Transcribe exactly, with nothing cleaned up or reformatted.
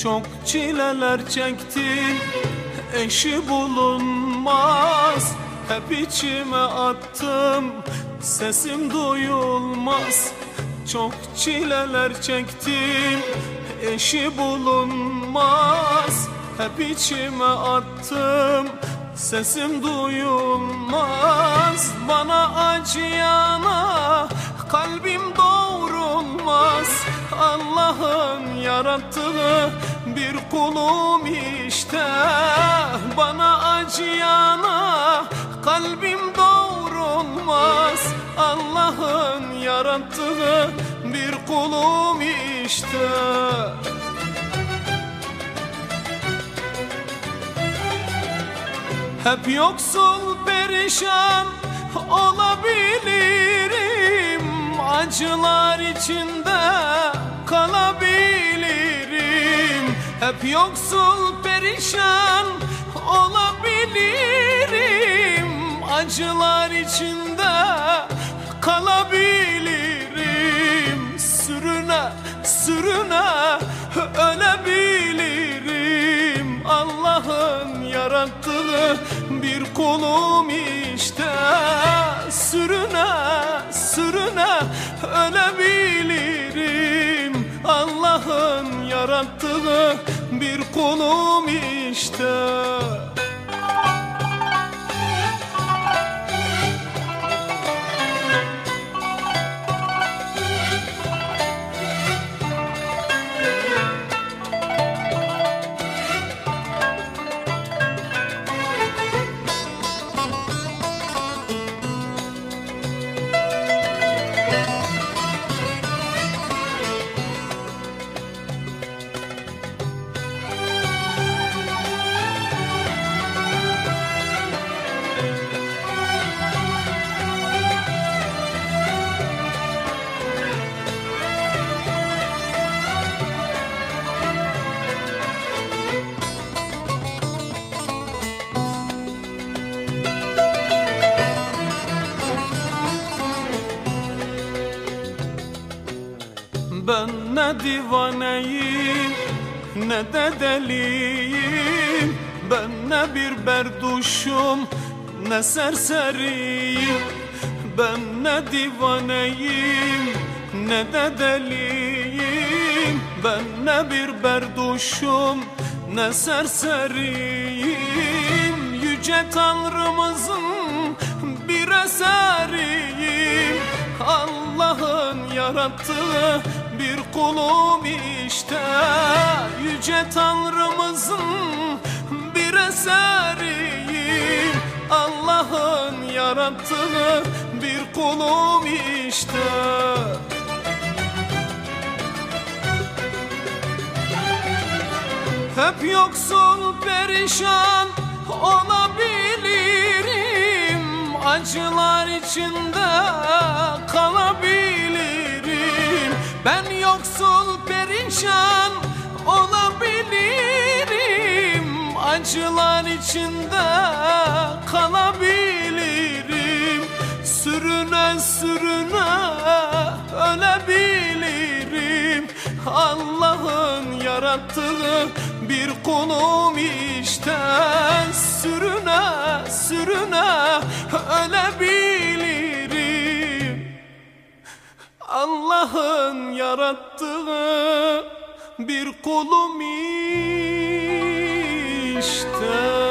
Çok çileler çektim, eşi bulunmaz. Hep içime attım, sesim duyulmaz. Çok çileler çektim, eşi bulunmaz. Hep içime attım, sesim duyulmaz. Bana acıyana kalbim doğrulmaz. Allah'ın yarattığı bir kulum işte. Bana acıyana kalbim doğrulmaz. Allah'ın yarattığı bir kulum işte. Hep yoksul perişan olabilirim, acılar içinde kalabilirim. Hep yoksul perişan olabilirim, acılar içinde kalabilirim. Sürüne sürüne ölebilirim. Allah'ın yarattığı bir kulum işte. Sürüne sürüne ölebilirim. Allah'ın yarattığı bir kulum işte. Ben ne divaneyim ne de deliyim. Ben ne bir berduşum ne serseriyim. Ben ne divaneyim ne de deliyim. Ben ne bir berduşum ne serseriyim. Yüce Tanrımızın bir eseriyim. Allah'ın yarattığı bir kulum işte. Yüce Tanrımızın bir eseriyim. Allah'ın yarattığı bir kulum işte. Hep yoksul perişan olabilirim, acılar içinde kalabilirim. Ben yoksul perişan olabilirim, acılar içinde kalabilirim. Sürüne sürüne ölebilirim. Allah'ın yarattığı bir kulum işte. Sürüne sürüne ölebilirim. Allah'ın yarattığı bir kulum işte.